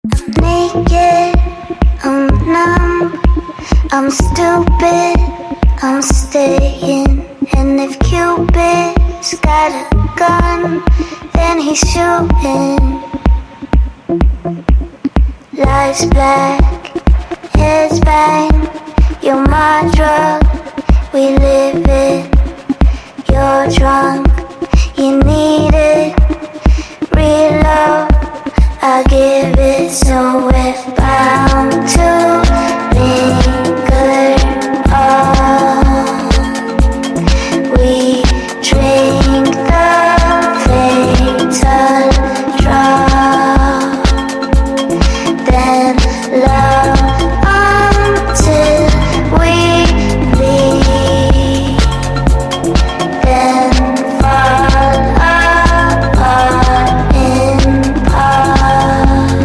naked, I'm numb, I'm stupid, I'm staying. And if Cupid's got a gun, then he's shooting. Life's black, heads bang, you're my drug, we live it. You're drunk, you need it, real love, I give it. So we're bound to linger on. We drink the fatal drop, then love until we bleed, then fall apart in parts.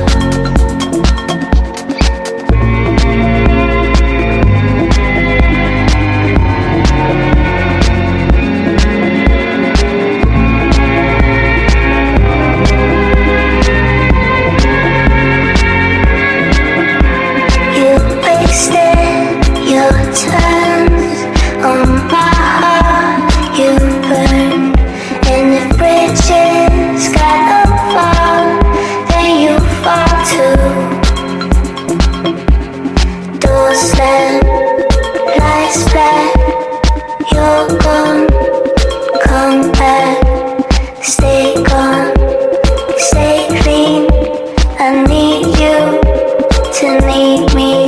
You wasted your turns on my heart, you burn. And if bridges gotta fall, then you fall too. Doors slam, lights black, you're gone, come back, stay gone, stay clean. I need you to need me.